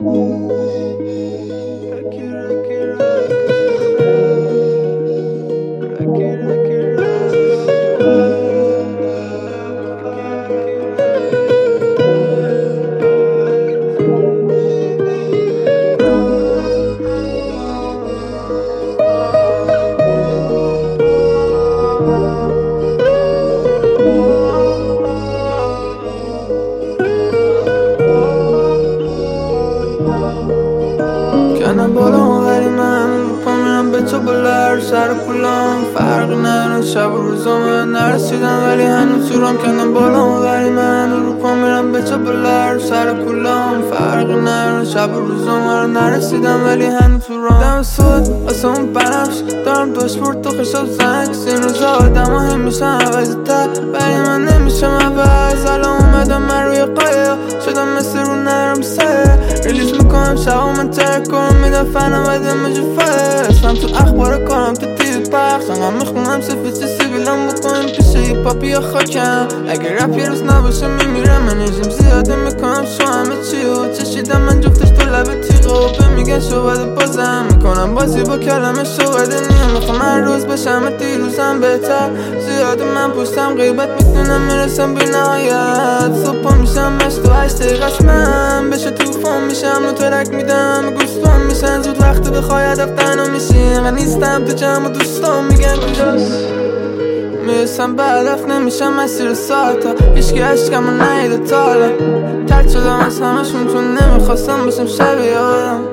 کردم بالام ولی من رو پا میرم به تو بلر سر کلام فرقی نداره شب و روزام نرسیدم ولی هنوز تو رام کردم بالام ولی من رو پا میرم به تو بلر سر کلام فرقی نداره شب و روزام نرسیدم ولی هنوز تو رام دم سود آسمون بنفش دارم داشبورد تو خشاب زنگ این روزا آدم ها هم میشن عوضی تر ولی من نمیشم عوض الان اومدم من روی قایق شدم مثل رو نرم سه ریلیز میکنم شب و من ترک کنم میدم فنم ویدم مجفه اسم تو اخبار کارم تو تیوی پخش انقدر میخونم صفی چی سیبیلم بکنم پیش هیپاپی یا خاکم اگه رپ یه روز نباشه میمیرم انرژیم زیاده میکنم شو همه چی و چشیدم من جفتش تو لب تیغ و به میگن شوبده بازم میکنم بازی با کلمه شوبده نیم میخوام هر روز بشم دیروزم بهتر زیاده من پوستم غیبت میتونم میرسم بی نهایت صبح میشم مشت و 8 دقیقه من بشه توفان میشم و ترک میدم گوشتان میشن زود وقت بخوای هدف تنها میشی و نیستم تو جمع دوستان میگن کجاست میرسم به هدف نمیشم مسیر ساعتا هیچکی عشقم رو نهیده تا حالا ترد شدم از همشون چون نمیخواستم باشم شبیه آدم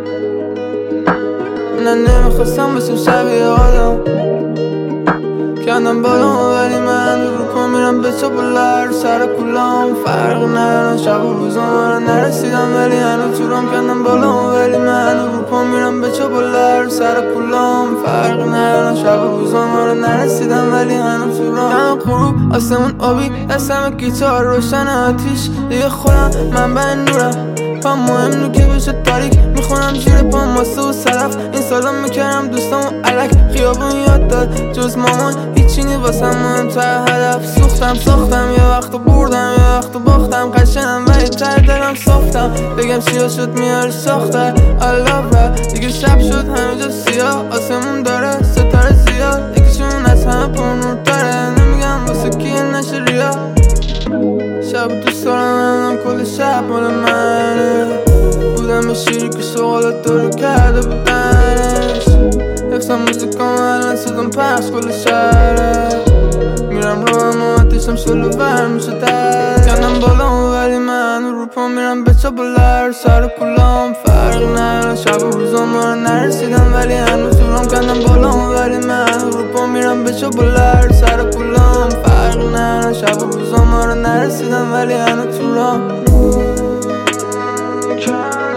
نه نمیخواستم باشم شبیه آدم کردم بالام ولی من رو پا میرم به تو بلر سر کلام فرق ندارم شب و روزام نرسیدم ولی هنوز تو رام کردم بالام ولی من رو پا میرم به تو بلر سر کلام فرق ندارم شب و روزام نرسیدم ولی هنوز تو رام غروب آسمون آبی دستم گیتار روشن آتیش دیگه خودم من به نورم پا مهم نو که بشه تاریک میخونم زیر پا ماسه و صرف این سالا میکردم دوستم و علک خیابون یاد داد جز مامان هیچی نی واسم مهمتر هدف ساختم یه وقت بردم یه وقت باختم قشنم ولی ته دلم صافتم بگم سیاه شد میاره ساختر I love rap دیگه شب شد همه جا سیاه آسمون داره ستاره زیاد یکیشون از همه پرنورتره نمیگم واسه کیه نشه ریا شب دوست دارم کل شب مال منه بودم به شیری که شغالت دارو کرده بودنش حفظم موزیکام الان صدام پخش کل شهره میرم رو هم و آتیشم شلو ور میشه در کندم بالام ولی من رو پا میرم به چا بلر سر کلام فرق نداره شب و روزام نرسیدم ولی هنوز تو رام کندم بالام ولی من رو پا میرم به چا بلر سر کلام فرق نداره شب و روزام نرسیدم ولی هنوز تو رام